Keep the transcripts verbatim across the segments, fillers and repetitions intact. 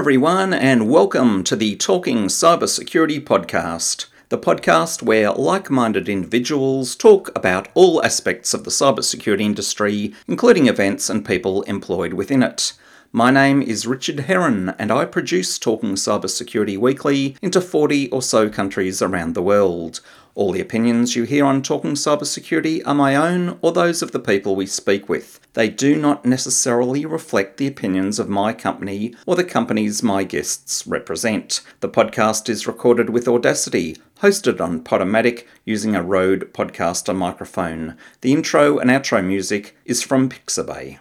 everyone, and welcome to the Talking Cybersecurity podcast, the podcast where like-minded individuals talk about all aspects of the cybersecurity industry, including events and people employed within it. My name is Richard Heron, and I produce Talking Cybersecurity Weekly into forty or so countries around the world. All the opinions you hear on Talking Cybersecurity are my own or those of the people we speak with. They do not necessarily reflect the opinions of my company or the companies my guests represent. The podcast is recorded with Audacity, hosted on Podomatic using a Rode Podcaster microphone. The intro and outro music is from Pixabay.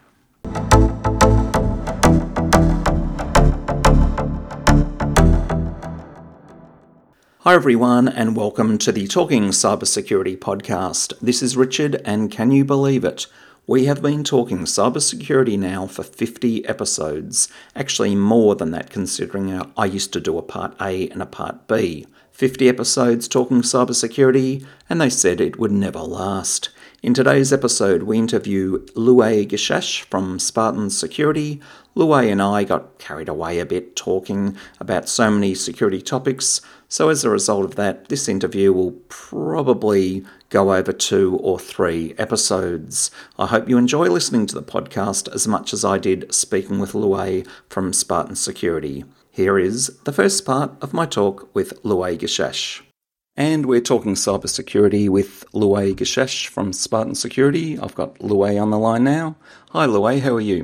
Hi everyone, and welcome to the Talking Cybersecurity podcast. This is Richard, and can you believe it? We have been talking cybersecurity now for fifty episodes. Actually more than that, considering I used to do a part A and a part B. fifty episodes talking cybersecurity, and they said it would never last. In today's episode, we interview Louay Gishash from Spartan Security. Louay and I got carried away a bit talking about so many security topics, so as a result of that, this interview will probably go over two or three episodes. I hope you enjoy listening to the podcast as much as I did speaking with Louay from Spartan Security. Here is the first part of my talk with Louay Gishash. And we're talking cybersecurity with Louay Gishash from Spartan Security. I've got Louay on the line now. Hi Louay, how are you?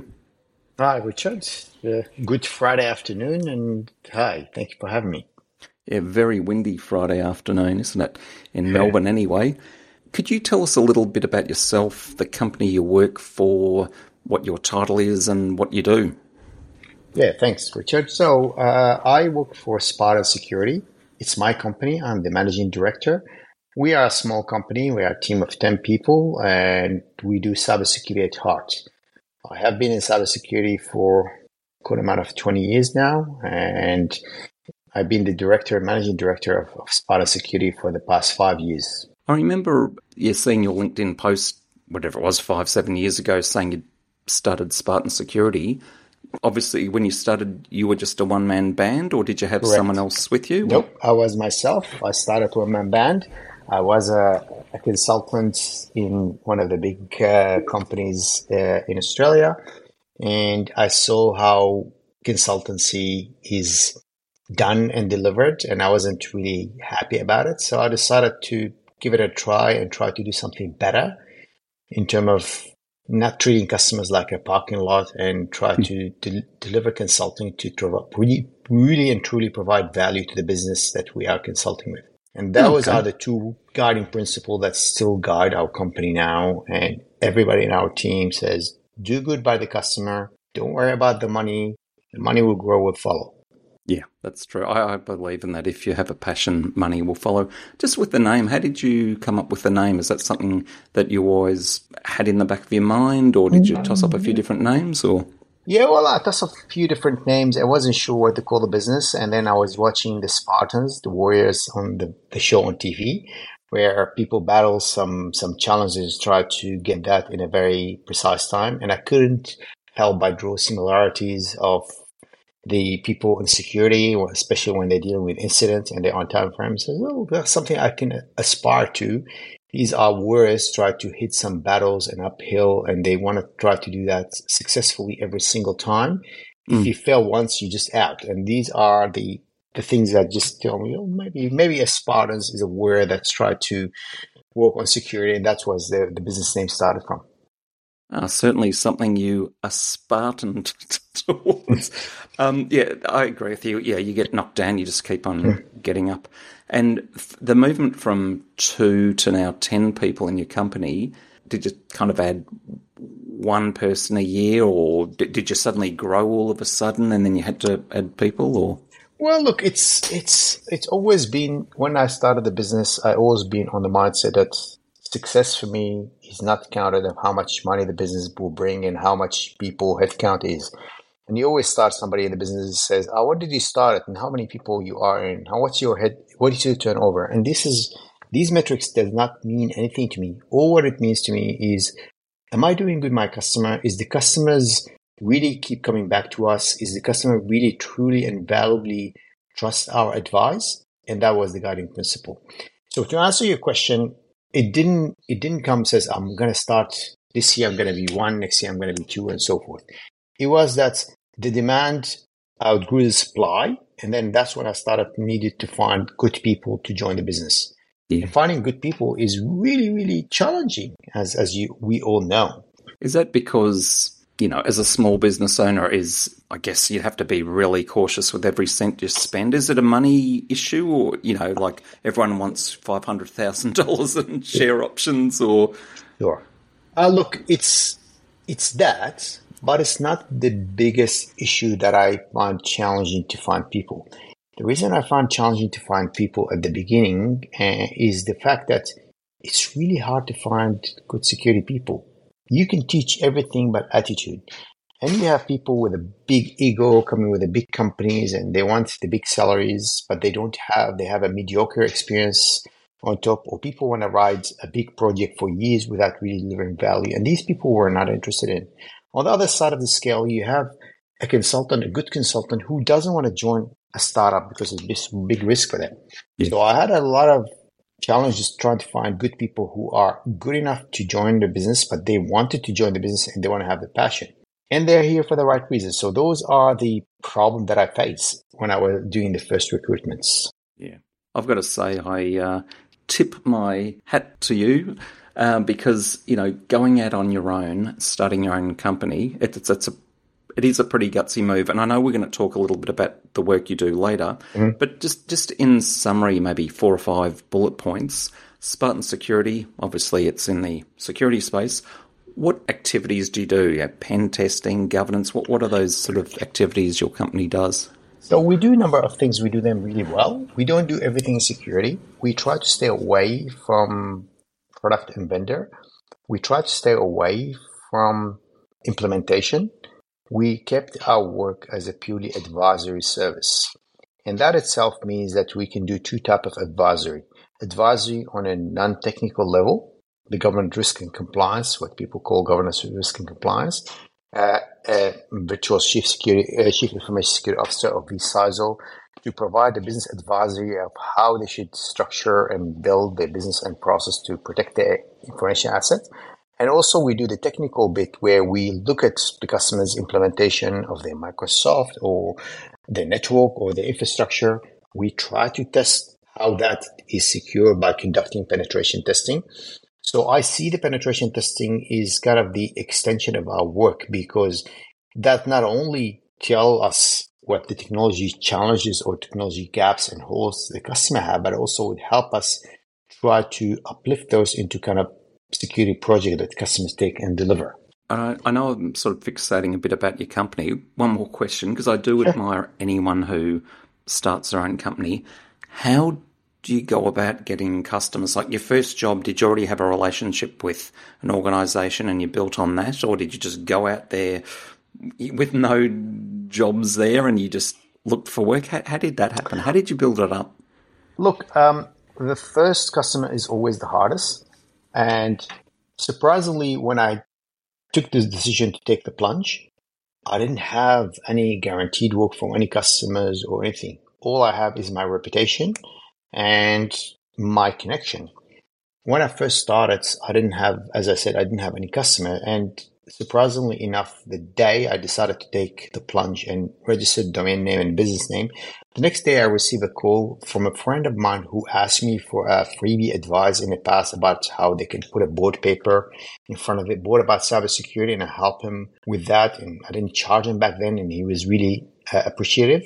Hi Richard, uh, good Friday afternoon, and hi, thank you for having me. Yeah, very windy Friday afternoon, isn't it? In Melbourne anyway. Could you tell us a little bit about yourself, the company you work for, what your title is and what you do? Yeah, thanks Richard. So uh, I work for Spartan Security. It's my company. I'm the managing director. We are a small company. We are a team of ten people, and we do cybersecurity at heart. I have been in cybersecurity for a good amount of twenty years now, and I've been the director, managing director of, of Spartan Security for the past five years. I remember you seeing your LinkedIn post, whatever it was, five, seven years ago, saying you started Spartan Security. Obviously, when you started, you were just a one-man band, or did you have Correct. someone else with you? Nope, I was myself. I started a one-man band. I was a, a consultant in one of the big uh, companies uh, in Australia, and I saw how consultancy is done and delivered, and I wasn't really happy about it. So I decided to give it a try and try to do something better in terms of not treating customers like a parking lot, and try to de- deliver consulting to tro- really, really and truly provide value to the business that we are consulting with. And those okay. are the two guiding principles that still guide our company now. And everybody in our team says, do good by the customer. Don't worry about the money. The money will grow, will follow. Yeah, that's true. I, I believe in that. If you have a passion, money will follow. Just with the name, how did you come up with the name? Is that something that you always had in the back of your mind, or did you toss up a few different names? Or Yeah, well, I tossed up a few different names. I wasn't sure what to call the business, and then I was watching the Spartans, the Warriors, on the, the show on T V, where people battle some some challenges, try to get that in a very precise time, and I couldn't help but draw similarities of the people in security, especially when they're dealing with incidents and they're on time frame. So, oh, that's something I can aspire to. These are warriors try to hit some battles and uphill, and they want to try to do that successfully every single time. Mm. If you fail once, you're just out. And these are the, the things that just tell me, oh, maybe maybe a Spartans is a warrior that's tried to work on security, and that's where the, the business name started from. Uh, certainly something you are Spartan towards. um, yeah, I agree with you. Yeah, you get knocked down, you just keep on mm. getting up. And f- the movement from two to now ten people in your company, did you kind of add one person a year, or did, did you suddenly grow all of a sudden and then you had to add people? Or Well, look, it's it's it's always been, when I started the business, I always been on the mindset that success for me is not counted of how much money the business will bring and how much people headcount is. And you always start somebody in the business that says, oh, what did you start at and how many people you are in? How what's your head what is your turnover? And this is these metrics does not mean anything to me. All what it means to me is, am I doing good my customer? Is the customer's really keep coming back to us is the customer really truly and valuably trust our advice, and that was the guiding principle. So to answer your question, it didn't it didn't come says I'm going to start this year, I'm going to be one, next year I'm going to be two, and so forth. It was that the demand outgrew the supply, and then that's when I started needed to find good people to join the business. Yeah. And finding good people is really, really challenging, as as you we all know. Is that because, you know, as a small business owner, is I guess you have to be really cautious with every cent you spend? Is it a money issue, or, you know, like everyone wants five hundred thousand dollars in share options, or? Sure. Uh, look, it's it's that, but it's not the biggest issue that I find challenging to find people. The reason I find challenging to find people at the beginning uh, is the fact that it's really hard to find good security people. You can teach everything but attitude. And you have people with a big ego coming with the big companies, and they want the big salaries, but they don't have, they have a mediocre experience on top, or people want to ride a big project for years without really delivering value. And these people we're not interested in. On the other side of the scale, you have a consultant, a good consultant, who doesn't want to join a startup because it's a big risk for them. Yeah. So I had a lot of challenges trying to find good people who are good enough to join the business, but they wanted to join the business and they want to have the passion. And they're here for the right reasons. So those are the problems that I faced when I was doing the first recruitments. Yeah. I've got to say, I uh, tip my hat to you uh, because, you know, going out on your own, starting your own company, it, it's, it's a It is a pretty gutsy move, and I know we're going to talk a little bit about the work you do later, mm-hmm. but just, just in summary, maybe four or five bullet points. Spartan Security, obviously it's in the security space. What activities do you do? Yeah, pen testing, governance, what, what are those sort of activities your company does? So we do a number of things. We do them really well. We don't do everything in security. We try to stay away from product and vendor. We try to stay away from implementation. We kept our work as a purely advisory service. And that itself means that we can do two types of advisory. Advisory on a non-technical level, the government risk and compliance, what people call governance risk and compliance, uh, uh, virtual chief security, uh, chief information security officer or V C I S O, to provide the business advisory of how they should structure and build their business and process to protect their information assets. And also we do the technical bit where we look at the customer's implementation of their Microsoft or their network or their infrastructure. We try to test how that is secure by conducting penetration testing. So I see the penetration testing is kind of the extension of our work, because that not only tell us what the technology challenges or technology gaps and holes the customer have, but also would help us try to uplift those into kind of security project that customers take and deliver. Uh, I know I'm sort of fixating a bit about your company. One more question, because I do admire anyone who starts their own company. How do you go about getting customers? Like your first job, did you already have a relationship with an organisation and you built on that? Or did you just go out there with no jobs there and you just looked for work? How, how did that happen? How did you build it up? Look, um, the first customer is always the hardest. And surprisingly, when I took this decision to take the plunge, I didn't have any guaranteed work from any customers or anything. All I have is my reputation and my connection. When I first started, I didn't have, as I said, I didn't have any customer. And surprisingly enough, the day I decided to take the plunge and registered domain name and business name, the next day I received a call from a friend of mine who asked me for a freebie advice in the past about how they can put a board paper in front of it, board about cybersecurity, and I helped him with that. And I didn't charge him back then, and he was really uh, appreciative.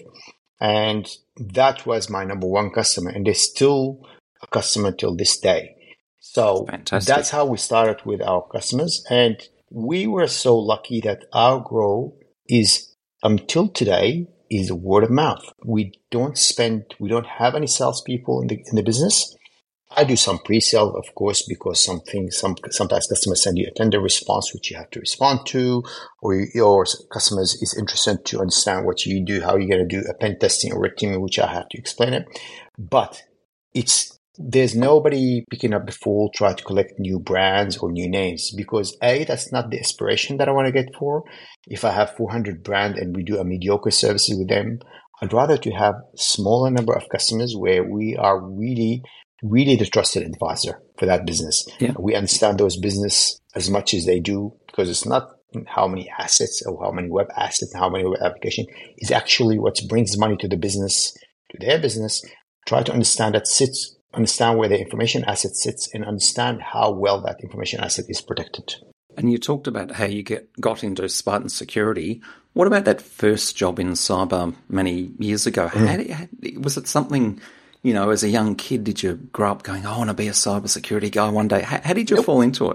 And that was my number one customer, and they're still a customer till this day. So Fantastic. That's how we started with our customers. And we were so lucky that our growth is, until today, is word of mouth. We don't spend, we don't have any salespeople in the in the business. I do some pre-sale, of course, because something, some sometimes customers send you a tender response which you have to respond to, or your customers is interested to understand what you do, how you're going to do a pen testing or red teaming, which I have to explain it. But it's there's nobody picking up the phone trying to collect new brands or new names because A, that's not the aspiration that I want to get for. If I have four hundred brands and we do a mediocre services with them, I'd rather to have smaller number of customers where we are really, really the trusted advisor for that business. Yeah. We understand those business as much as they do because it's not how many assets or how many web assets and how many web applications is actually what brings money to the business, to their business. Try to understand that sits, understand where the information asset sits and understand how well that information asset is protected. And you talked about how you get got into Spartan Security. What about that first job in cyber many years ago? Mm. How did, how, was it something, you know, as a young kid, did you grow up going, I want to be a cybersecurity guy one day? How, how did you nope. fall into it?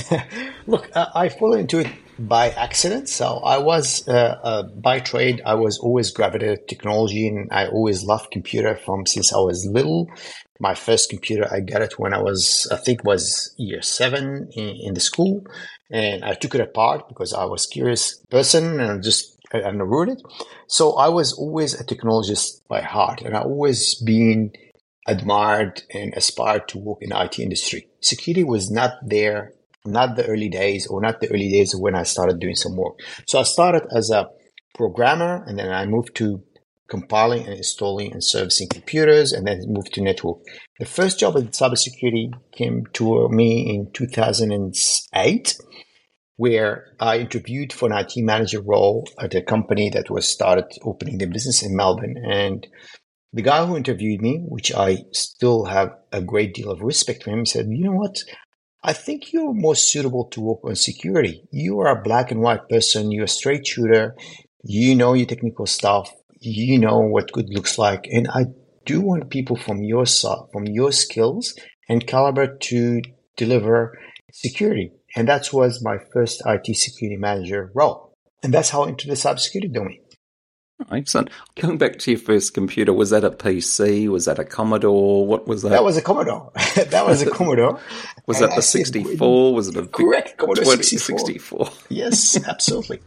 Look, uh, I fell into it by accident. So I was, uh, uh, by trade, I was always gravitated to technology and I always loved computer from since I was little. My first computer, I got it when I was, I think was year seven in, in the school. And I took it apart because I was a curious person and just, and I ruined it. So I was always a technologist by heart and I always been admired and aspired to work in the I T industry. Security was not there, not the early days or not the early days when I started doing some work. So I started as a programmer and then I moved to compiling and installing and servicing computers and then moved to network. The first job in cybersecurity came to me in two thousand eight, where I interviewed for an I T manager role at a company that was started opening their business in Melbourne. And the guy who interviewed me, which I still have a great deal of respect for him, said, you know what? I think you're more suitable to work on security. You are a black and white person. You're a straight shooter. You know your technical stuff. You know what good looks like. And I do want people from your side, from your skills and caliber to deliver security. And that was my first I T security manager role. And that's how I entered the cybersecurity domain. Excellent. Going back to your first computer, was that a P C? Was that a Commodore? What was that? That was a Commodore. that was a Commodore. Was that the sixty-four? Was it a correct Commodore sixty-four? sixty-four. Yes, absolutely.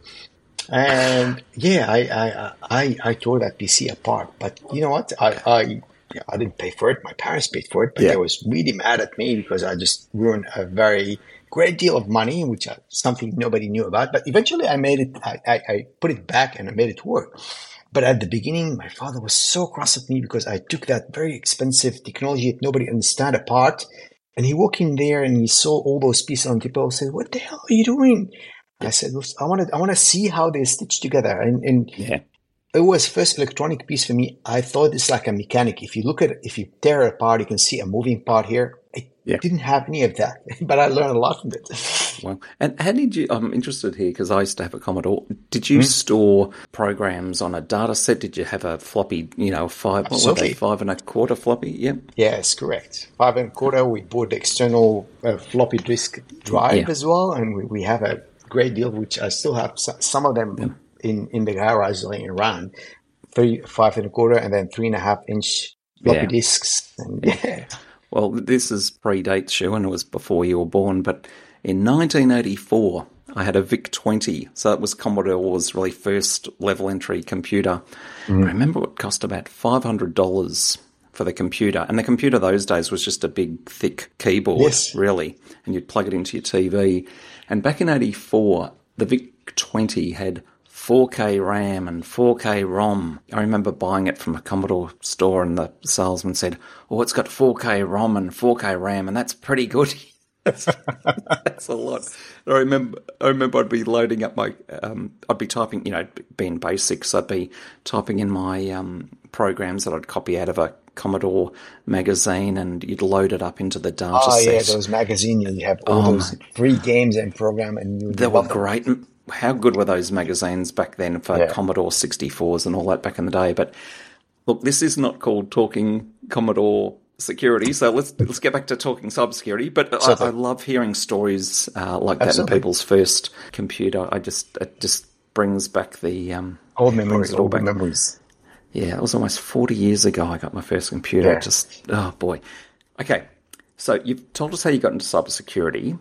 And yeah, I, I I I tore that P C apart. But you know what? I I I didn't pay for it. My parents paid for it, but yeah. They was really mad at me because I just ruined a very great deal of money, which is something nobody knew about. But eventually I made it, I, I, I put it back and I made it work. But at the beginning, my father was so cross at me because I took that very expensive technology that nobody understand apart. And he walked in there and he saw all those pieces on the table and said, what the hell are you doing? I said, I want to, I want to see how they stitch together. And, and yeah. It was first electronic piece for me. I thought it's like a mechanic. If you look at it, if you tear it apart, you can see a moving part here. It yeah. didn't have any of that, but I learned a lot from it. Well, and how did you, I'm interested here because I used to have a Commodore. Did you mm-hmm. store programs on a data set? Did you have a floppy, you know, five, what were they, five and a quarter floppy? Yeah. Yes, correct. Five and a quarter. We bought the external uh, floppy disk drive yeah. as well. And we, we have a great deal, which I still have some of them. Yeah. in, in the garage laying around, three, five and a quarter, and then three and a half inch floppy yeah. disks. And, yeah. Well, this is predates you, and it was before you were born, but in nineteen eighty-four, I had a V I C twenty, so it was Commodore's really first level entry computer. Mm. I remember it cost about five hundred dollars for the computer, and the computer those days was just a big, thick keyboard, yes. really, and you'd plug it into your T V. And back in eighty-four, the V I C twenty had four K RAM and four K ROM. I remember buying it from a Commodore store and the salesman said, oh, it's got four K ROM and four K RAM and that's pretty good. that's, that's a lot. I remember I remember I'd be loading up my, um, I'd be typing, you know, being basic, so I'd be typing in my um, programs that I'd copy out of a Commodore magazine and you'd load it up into the data oh, set. Oh, yeah, those magazines, you have all oh, those free games and program. And you they were great. Them. How good were those magazines back then for yeah. Commodore sixty-fours and all that back in the day? But look, this is not called Talking Commodore Security, so let's let's get back to talking cybersecurity. But I, I love hearing stories uh, like that Absolutely. in people's first computer. I just it just brings back the um, old memories. Old back. memories. Yeah, it was almost forty years ago I got my first computer. Yeah. Just oh boy. Okay, so you've told us how you got into cybersecurity.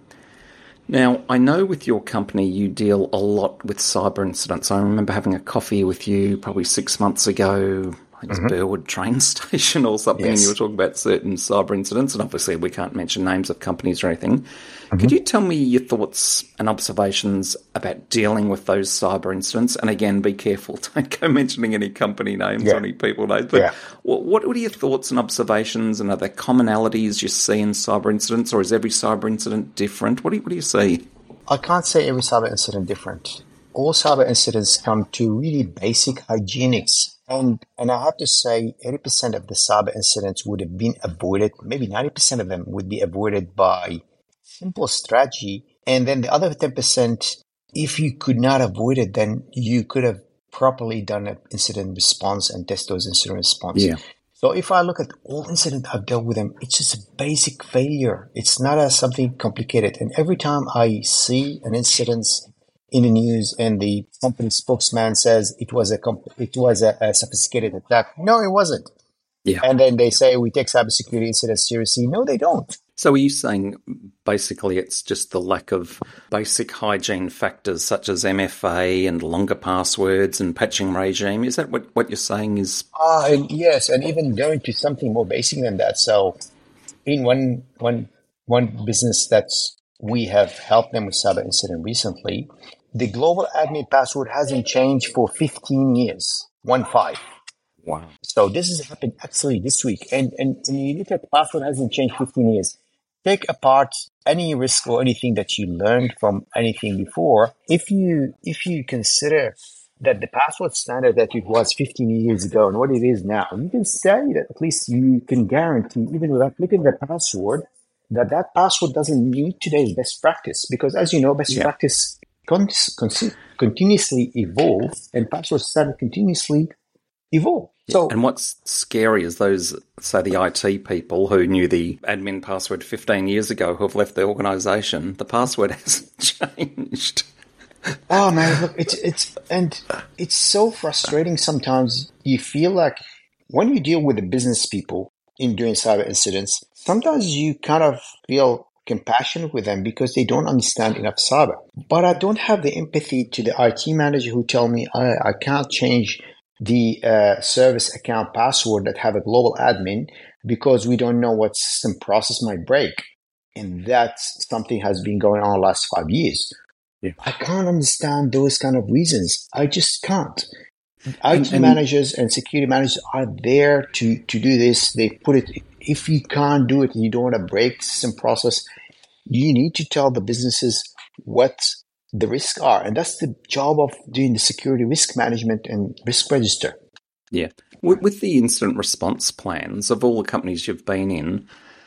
Now, I know with your company you deal a lot with cyber incidents. I remember having a coffee with you probably six months ago. I think it was Burwood train station or something, Yes. and you were talking about certain cyber incidents, and obviously we can't mention names of companies or anything. Mm-hmm. Could you tell me your thoughts and observations about dealing with those cyber incidents? And again, be careful, don't go mentioning any company names Yeah. or any people names. But Yeah. what, what are your thoughts and observations, and are there commonalities you see in cyber incidents, or is every cyber incident different? What do you, what do you see? I can't say every cyber incident different. All cyber incidents come to really basic hygienics. And and I have to say, eighty percent of the cyber incidents would have been avoided. Maybe ninety percent of them would be avoided by simple strategy. And then the other ten percent, if you could not avoid it, then you could have properly done an incident response and test those incident response. Yeah. So if I look at all incidents I've dealt with them, it's just a basic failure. It's not a, something complicated. And every time I see an incident in the news and the company spokesman says it was a comp- it was a, a sophisticated attack, no, it wasn't. Yeah. And then they say we take cybersecurity incidents seriously. No, they don't. So are you saying basically it's just the lack of basic hygiene factors such as M F A and longer passwords and patching regime? Is that what, what you're saying is? Ah, and yes, and even going to something more basic than that. So in one one one business that's we have helped them with cyber incident recently, the global admin password hasn't changed for fifteen years. One five. Wow. So this has happened actually this week. And, and, and you look at the password hasn't changed fifteen years. Take apart any risk or anything that you learned from anything before. If you if you consider that the password standard that it was fifteen years ago and what it is now, you can say that at least you can guarantee, even without looking at the password, that that password doesn't meet today's best practice. Because as you know, best Yeah. practice con- con- continuously evolves and password standard continuously evolve. So, And what's scary is those, say, the I T people who knew the admin password fifteen years ago who have left the organisation. The password hasn't changed. oh man, look, it's it's and it's so frustrating sometimes. You feel like when you deal with the business people in doing cyber incidents, sometimes you kind of feel compassionate with them because they don't understand enough cyber. But I don't have the empathy to the I T manager who tell me I, I can't change the uh, service account password that have a global admin because we don't know what system process might break. And that's something has been going on the last five years. Yeah. I can't understand those kind of reasons. I just can't. I T And- and- managers and security managers are there to, to do this. They put it, if you can't do it and you don't want to break system process, you need to tell the businesses what the risks are. And that's the job of doing the security risk management and risk register. Yeah. With, with the incident response plans of all the companies you've been in,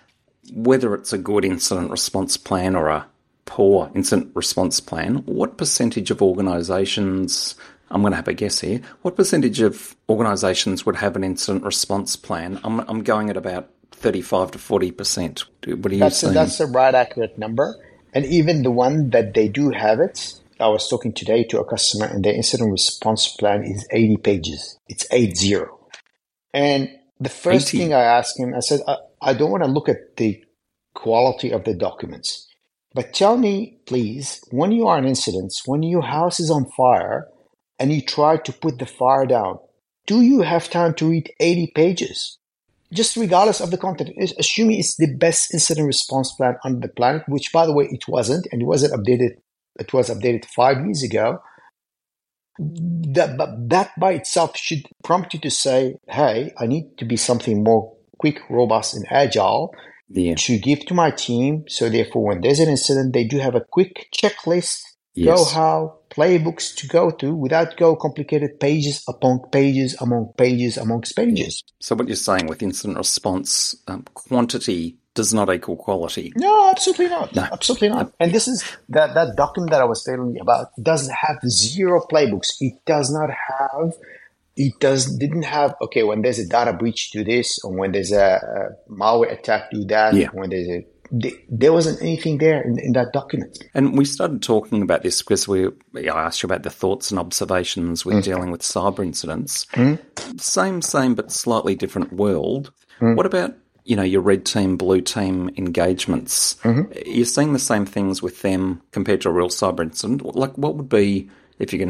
whether it's a good incident response plan or a poor incident response plan, what percentage of organisations, I'm going to have a guess here, what percentage of organisations would have an incident response plan? I'm, I'm going at about thirty-five to forty percent. What are you That's, saying? that's the right accurate number. And even the one that they do have it, I was talking today to a customer and their incident response plan is eighty pages. It's eight zero. And the first eighty. thing I asked him, I said, I, I don't want to look at the quality of the documents, but tell me, please, when you are in incidents, when your house is on fire and you try to put the fire down, do you have time to read eighty pages? Just regardless of the content, assuming it's the best incident response plan on the planet, which, by the way, it wasn't, and it wasn't updated. It was updated five years ago. That, but that by itself should prompt you to say, hey, I need to be something more quick, robust, and agile Yeah. to give to my team. So therefore, when there's an incident, they do have a quick checklist, Yes. go how, playbooks to go to without go complicated pages upon pages, among pages, amongst pages. So what you're saying with incident response, um, quantity does not equal quality. No, absolutely not. No. Absolutely not. And this is that, that document that I was telling you about doesn't have zero playbooks. It does not have, it does, didn't have, okay, when there's a data breach, do this, or when there's a, a malware attack, do that. Yeah. When there's a, there wasn't anything there in, in that document. And we started talking about this because we, I asked you about the thoughts and observations with mm. dealing with cyber incidents. Mm. Same, same, but slightly different world. Mm. What about, you know, your red team, blue team engagements? Mm-hmm. You're seeing the same things with them compared to a real cyber incident. Like, what would be, if you can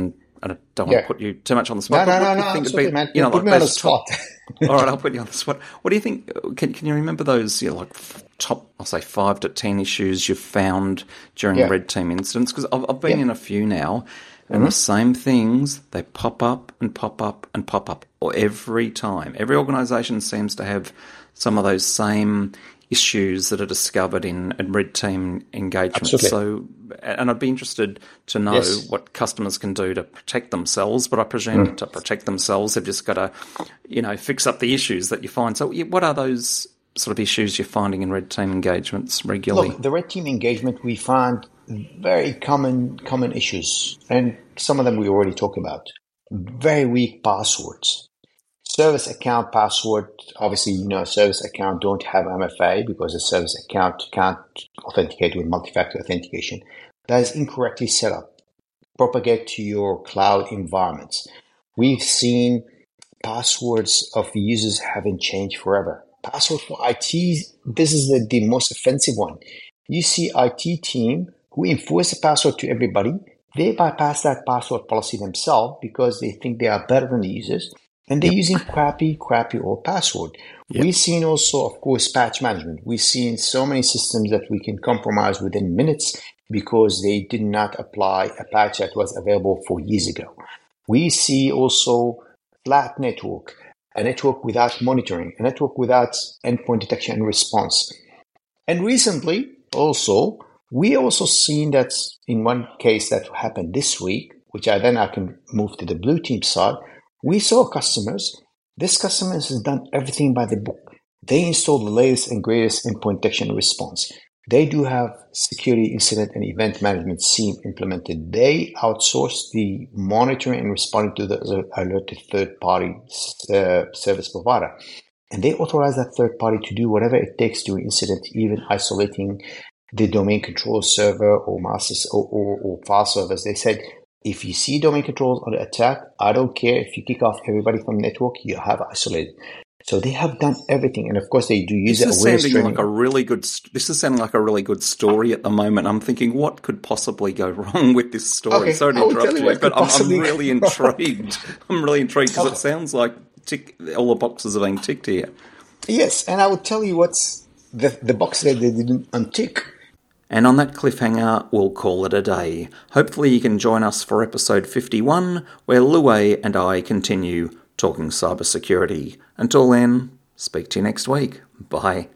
and I don't Yeah. want to put you too much on the spot. No, but no, what no, do you no, think would absolutely, be, man. you know, Put like me on the those top- spot. All right, I'll put you on the spot. What do you think? Can Can you remember those, you know, like f- top, I'll say five to ten issues you've found during Yeah. red team incidents? Because I've, I've been Yeah. in a few now, and Mm-hmm. the same things, they pop up and pop up and pop up or every time. Every organisation seems to have some of those same issues that are discovered in, in red team engagement. Absolutely. So, and I'd be interested to know Yes. what customers can do to protect themselves, but I presume to protect themselves, they've just got to, you know, fix up the issues that you find. So what are those sort of issues you're finding in red team engagements regularly? Look, the red team engagement, we find very common common issues, and some of them we already talked about. Very weak passwords. Service account password, obviously, you know, service account don't have M F A because a service account can't authenticate with multi-factor authentication. That is incorrectly set up. Propagate to your cloud environments. We've seen passwords of users haven't changed forever. Password for I T, this is the, the most offensive one. You see I T team who enforce a password to everybody, they bypass that password policy themselves because they think they are better than the users. And they're using crappy, crappy old password. Yep. We've seen also, of course, patch management. We've seen so many systems that we can compromise within minutes because they did not apply a patch that was available four years ago. We see also flat network, a network without monitoring, a network without endpoint detection and response. And recently, also, we also seen that in one case that happened this week, which I then I can move to the blue team side. We saw customers, this customer has done everything by the book. They installed the latest and greatest endpoint detection and response. They do have security incident and event management S I E M implemented. They outsourced the monitoring and responding to the alerted third-party uh, service provider. And they authorize that third party to do whatever it takes during incident, even isolating the domain control server or master or, or, or file servers. They said, if you see domain controls on the attack, I don't care if you kick off everybody from the network, you have isolated. So they have done everything, and of course they do use this is awareness sounding training. like a really good. This is sounding like a really good story at the moment. I'm thinking, what could possibly go wrong with this story? Okay, Sorry to I will interrupt tell you you, what but could I'm, I'm possibly really go wrong. intrigued. I'm really intrigued because Okay. it sounds like tick, all the boxes are being ticked here. Yes, and I will tell you what's the the box that they didn't untick. And on that cliffhanger, we'll call it a day. Hopefully you can join us for episode fifty-one, where Luay and I continue talking cybersecurity. Until then, speak to you next week. Bye.